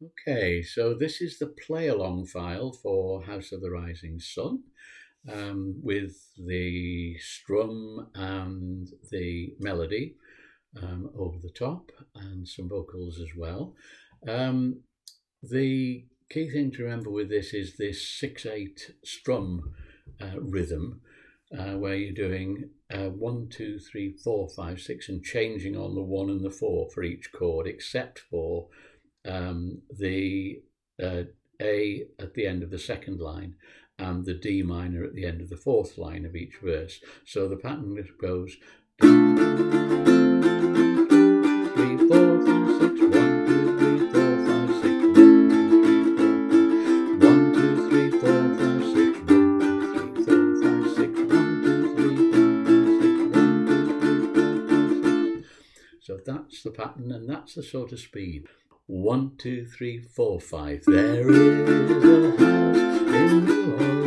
Okay, so this is the play along file for House of the Rising Sun, with the strum and the melody over the top and some vocals as well. The key thing to remember with this is this 6/8 strum rhythm, where you're doing 1, 2, 3, 4, 5, 6, and changing on the 1 and the 4 for each chord, except for the A at the end of the second line and the D minor at the end of the fourth line of each verse. So the pattern goes 2, 3, 4, 5, 6, 1, 2, 3, 4, 5, 6, 1, 2, 3, 4, 5, 6, 1, 2, 3, 4, 5, 6, 1, 2, 3, 4, 5, 6, 1, 2, 3, 4, 5, 6. So that's the pattern, and that's the sort of speed. 1, 2, 3, 4, 5. There is a house in New Orleans.